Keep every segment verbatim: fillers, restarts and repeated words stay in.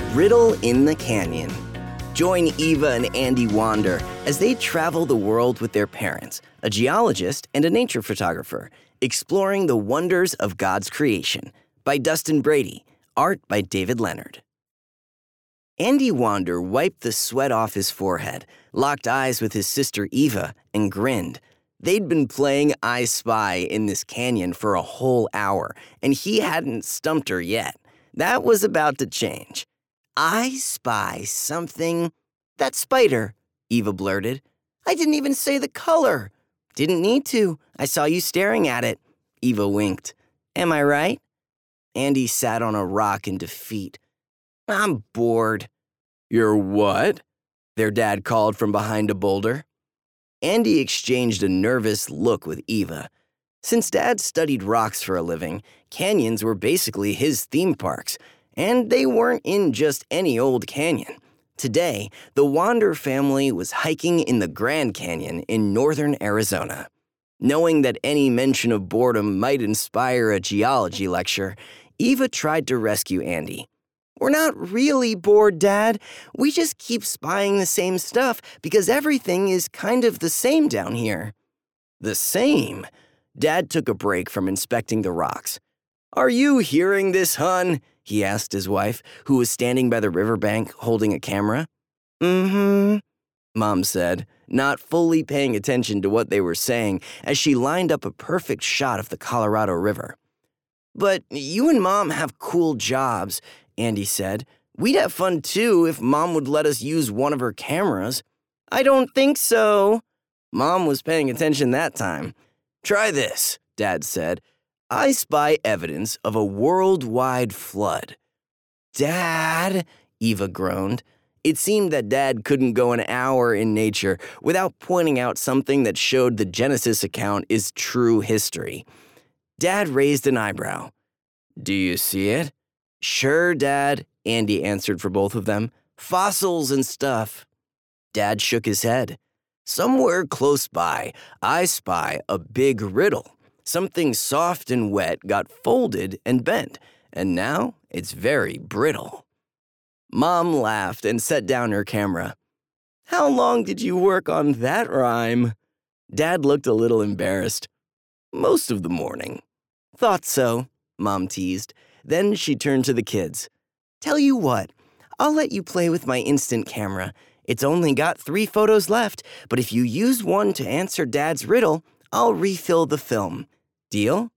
Riddle in the Canyon. Join Eva and Andy wander as they travel the world with their parents, a geologist and a nature photographer, exploring the wonders of God's creation. By Dustin Brady, art by David Leonard. Andy Wander wiped the sweat off his forehead, locked eyes with his sister Eva, and grinned. They'd been playing I Spy in this canyon for a whole hour, and he hadn't stumped her yet. That was about to change. I spy something. That spider, Eva blurted. I didn't even say the color. Didn't need to. I saw you staring at it. Eva winked. Am I right? Andy sat on a rock in defeat. I'm bored. You're what? Their dad called from behind a boulder. Andy exchanged a nervous look with Eva. Since Dad studied rocks for a living, canyons were basically his theme parks, and they weren't in just any old canyon. Today, the Wander family was hiking in the Grand Canyon in northern Arizona. Knowing that any mention of boredom might inspire a geology lecture, Eva tried to rescue Andy. We're not really bored, Dad. We just keep spying the same stuff because everything is kind of the same down here. The same? Dad took a break from inspecting the rocks. Are you hearing this, hon? He asked his wife, who was standing by the riverbank holding a camera. Mm-hmm, Mom said, not fully paying attention to what they were saying as she lined up a perfect shot of the Colorado River. But you and Mom have cool jobs, Andy said. We'd have fun too if Mom would let us use one of her cameras. I don't think so. Mom was paying attention that time. Try this, Dad said. I spy evidence of a worldwide flood. Dad, Eva groaned. It seemed that Dad couldn't go an hour in nature without pointing out something that showed the Genesis account is true history. Dad raised an eyebrow. Do you see it? Sure, Dad, Andy answered for both of them. Fossils and stuff. Dad shook his head. Somewhere close by, I spy a big riddle. Something soft and wet got folded and bent, and now it's very brittle. Mom laughed and set down her camera. How long did you work on that rhyme? Dad looked a little embarrassed. Most of the morning. Thought so, Mom teased. Then she turned to the kids. Tell you what, I'll let you play with my instant camera. It's only got three photos left, but if you use one to answer Dad's riddle, I'll refill the film. Deal?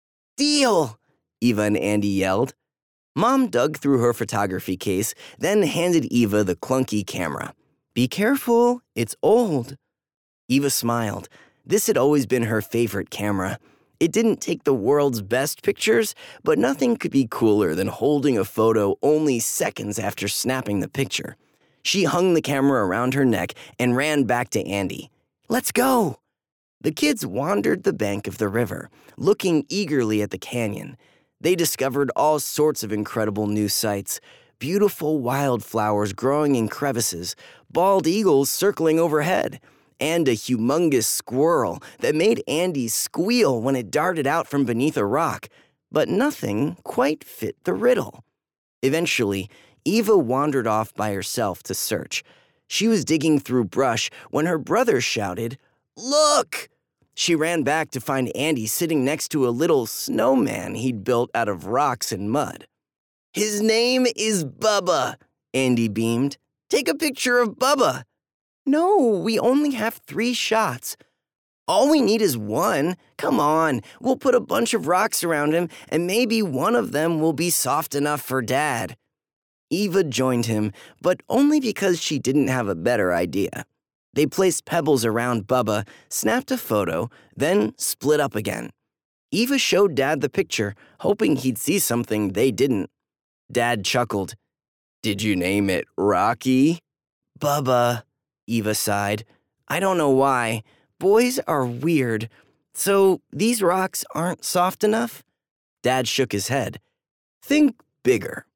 Deal! Eva and Andy yelled. Mom dug through her photography case, then handed Eva the clunky camera. Be careful, it's old. Eva smiled. This had always been her favorite camera. It didn't take the world's best pictures, but nothing could be cooler than holding a photo only seconds after snapping the picture. She hung the camera around her neck and ran back to Andy. Let's go! The kids wandered the bank of the river, looking eagerly at the canyon. They discovered all sorts of incredible new sights. Beautiful wildflowers growing in crevices, bald eagles circling overhead, and a humongous squirrel that made Andy squeal when it darted out from beneath a rock. But nothing quite fit the riddle. Eventually, Eva wandered off by herself to search. She was digging through brush when her brother shouted, Look! She ran back to find Andy sitting next to a little snowman he'd built out of rocks and mud. His name is Bubba, Andy beamed. Take a picture of Bubba. No, we only have three shots. All we need is one. Come on, we'll put a bunch of rocks around him, and maybe one of them will be soft enough for Dad. Eva joined him, but only because she didn't have a better idea. They placed pebbles around Bubba, snapped a photo, then split up again. Eva showed Dad the picture, hoping he'd see something they didn't. Dad chuckled. Did you name it Rocky? Bubba, Eva sighed. I don't know why. Boys are weird. So these rocks aren't soft enough? Dad shook his head. Think bigger.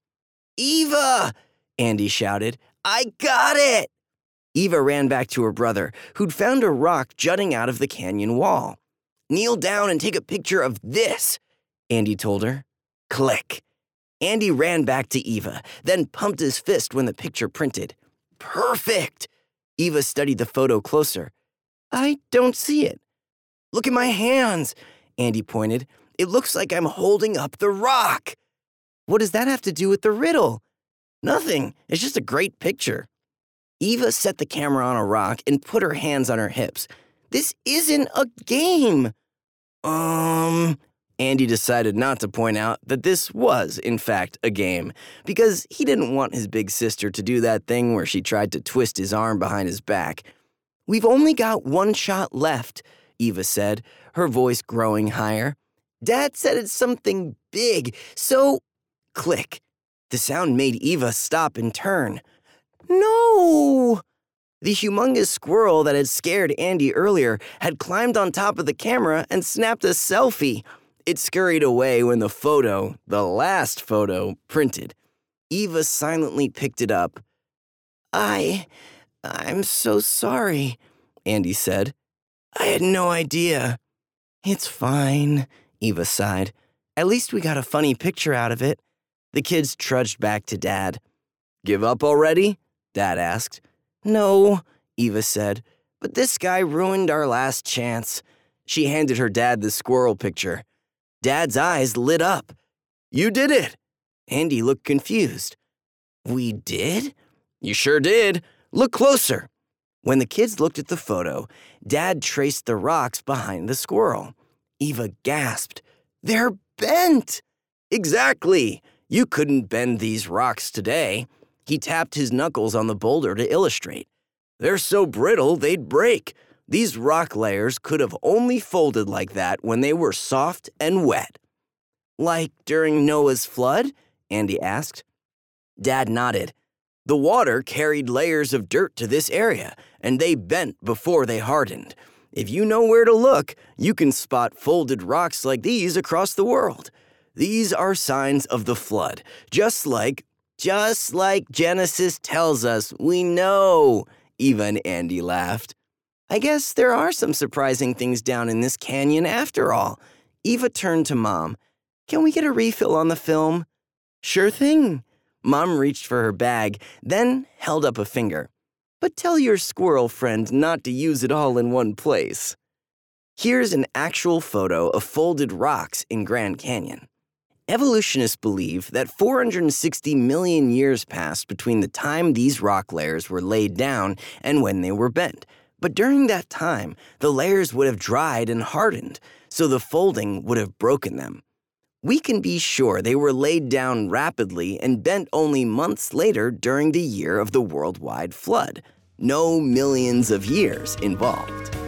Eva! Andy shouted. I got it! Eva ran back to her brother, who'd found a rock jutting out of the canyon wall. Kneel down and take a picture of this, Andy told her. Click. Andy ran back to Eva, then pumped his fist when the picture printed. Perfect! Eva studied the photo closer. I don't see it. Look at my hands, Andy pointed. It looks like I'm holding up the rock. What does that have to do with the riddle? Nothing. It's just a great picture. Eva set the camera on a rock and put her hands on her hips. This isn't a game. Um, Andy decided not to point out that this was, in fact, a game, because he didn't want his big sister to do that thing where she tried to twist his arm behind his back. We've only got one shot left, Eva said, her voice growing higher. Dad said it's something big, so... Click. The sound made Eva stop and turn. No! The humongous squirrel that had scared Andy earlier had climbed on top of the camera and snapped a selfie. It scurried away when the photo, the last photo, printed. Eva silently picked it up. I... I'm so sorry, Andy said. I had no idea. It's fine, Eva sighed. At least we got a funny picture out of it. The kids trudged back to Dad. Give up already? Dad asked. No, Eva said, but this guy ruined our last chance. She handed her dad the squirrel picture. Dad's eyes lit up. You did it. Andy looked confused. We did? You sure did. Look closer. When the kids looked at the photo, Dad traced the rocks behind the squirrel. Eva gasped. They're bent! Exactly. You couldn't bend these rocks today. He tapped his knuckles on the boulder to illustrate. They're so brittle they'd break. These rock layers could have only folded like that when they were soft and wet. Like during Noah's flood? Andy asked. Dad nodded. The water carried layers of dirt to this area, and they bent before they hardened. If you know where to look, you can spot folded rocks like these across the world. These are signs of the flood, just like, just like Genesis tells us. We know, Eva and Andy laughed. I guess there are some surprising things down in this canyon after all. Eva turned to Mom. Can we get a refill on the film? Sure thing. Mom reached for her bag, then held up a finger. But tell your squirrel friend not to use it all in one place. Here's an actual photo of folded rocks in Grand Canyon. Evolutionists believe that four hundred sixty million years passed between the time these rock layers were laid down and when they were bent. But during that time, the layers would have dried and hardened, so the folding would have broken them. We can be sure they were laid down rapidly and bent only months later during the year of the worldwide flood. No millions of years involved.